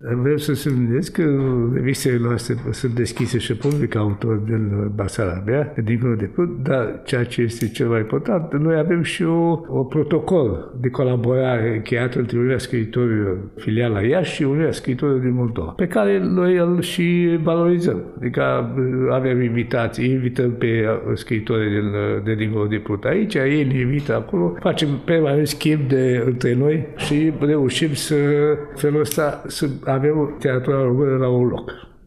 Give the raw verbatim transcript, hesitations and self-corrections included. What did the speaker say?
Vreau să subliniez că revistele noastre sunt deschise și public autor din Basarabia, dincolo de Prut, dar ceea ce este cel mai important, noi avem și o, o protocol de colaborare încheiat între Uniunea Scriitorilor filiala Iași și Uniunea Scriitorilor din Moldova, pe care noi îl și valorizăm. Adică avem invitații, invităm pe scriitorii din, de dincolo de Prut aici, ei ne invită acolo, facem permanent schimb de între noi și reușim să felul ăsta să avem teatrul român la un loc.